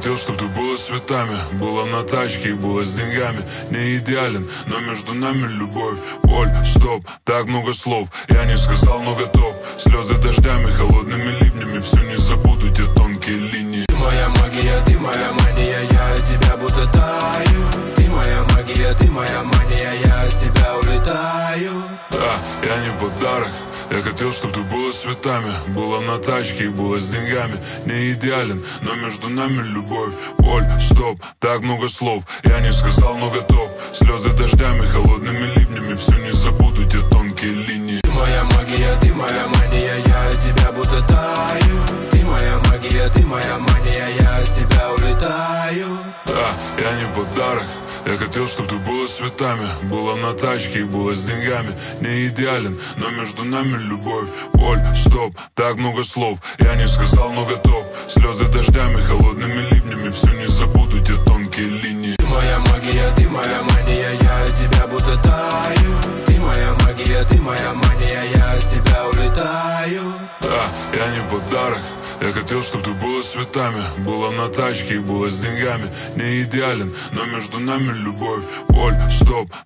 хотел, чтобы ты была с цветами, была на тачке и была с деньгами. Не идеален, но между нами любовь. Боль, стоп, так много слов. Я не сказал, но готов. Слезы дождями, холодными ливнями. Все не забуду, те тонкие линии. Ты моя магия, ты моя мания. Я от тебя будто таю. Ты моя магия, ты моя мания. Я от тебя улетаю. Да, я не подарок. Я хотел, чтобы ты была с цветами, была на тачке и была с деньгами. Не идеален, но между нами любовь. Боль, стоп, так много слов. Я не сказал, но готов. Слезы дождями, холодными ливнями. Все не забуду, те тонкие линии. Ты моя магия, ты моя мания. Я от тебя будто таю. Ты моя магия, ты моя мания. Я от тебя улетаю. Да, я не подарок. Я хотел, чтобы ты была с цветами, была на тачке и была с деньгами. Не идеален, но между нами любовь. Боль, стоп, так много слов. Я не сказал, но готов. Слезы дождями, холодными ливнями. Все не забуду, те тонкие линии. Ты моя магия, ты моя мания. Я от тебя будто таю. Ты моя магия, ты моя мания. Я от тебя улетаю. Да, я не подарок. Я хотел, чтобы ты была с цветами, была на тачке и была с деньгами. Не идеален, но между нами любовь. Боль, стоп,